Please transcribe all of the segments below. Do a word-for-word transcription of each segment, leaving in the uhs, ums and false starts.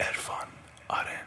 عرفان آرن.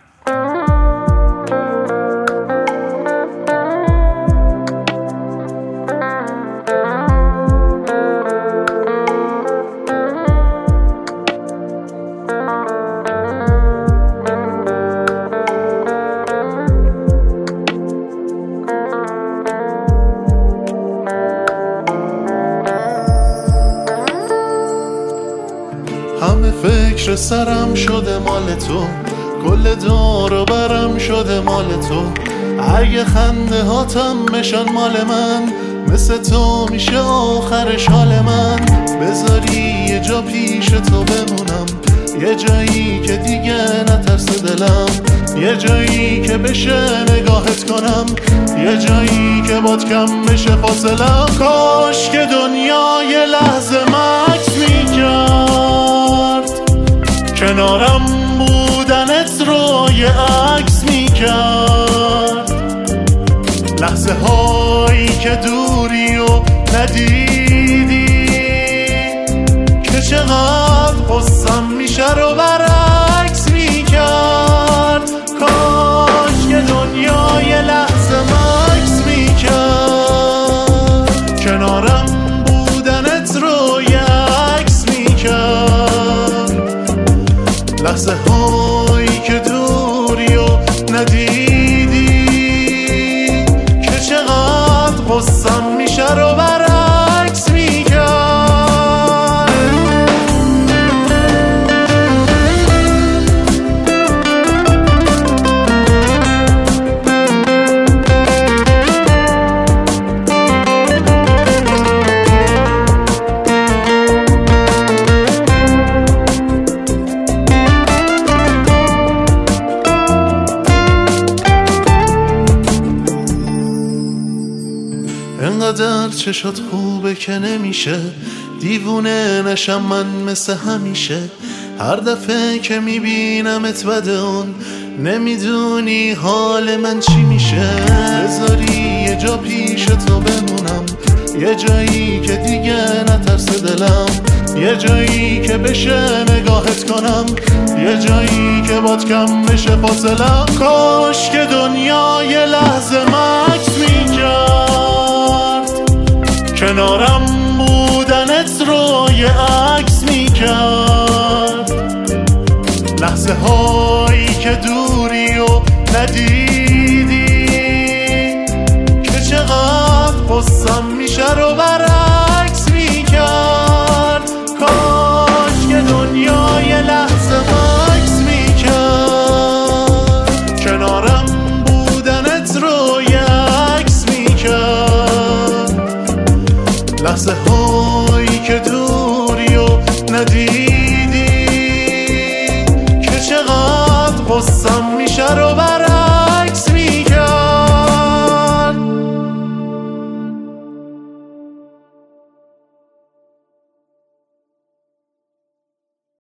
همه فکر سرم شده مال تو، کل دور و برم شده مال تو. اگه خنده هاتم بشن مال من، مثل تو میشه آخرش حال من. بذاری یه جا پیش تو بمونم، یه جایی که دیگه نترس دلم، یه جایی که بشه نگاهت کنم، یه جایی که باد کم بشه فاصلم. کاش که دنیا یه لحظه مکس میکرد، کنارم بودنت رو یه عکس میکرد. لحظه هایی که دوری و ندیدی، که چقدر قصم میشه رو برعکس میکرد. کاش که دنیا یه لحظه مکس میکرد، کنارم بودنت رو یه عکس میکرد. لحظه هایی که دوری و ندیدی، که چقدر قصم میشه رو برعکس میکرد. انقدر چشات خوبه که نمیشه دیوونه نشم من مثل همیشه. هر دفعه که میبینمت بده اون، نمیدونی حال من چی میشه. بذاری یه جا پیش تو بمونم، یه جایی که دیگه نترس دلم، یه جایی که بشه نگاهت کنم، یه جایی که باد کم بشه فاصلم. کاش که دنیا یه لحظه مکس میکرد، کنارم بودنت رو یه عکس میکرد. لحظه هایی که دوری و ندیدی، که چقدر قصم میشه رو برعکس میکرد. کاش که دنیا یه لحظه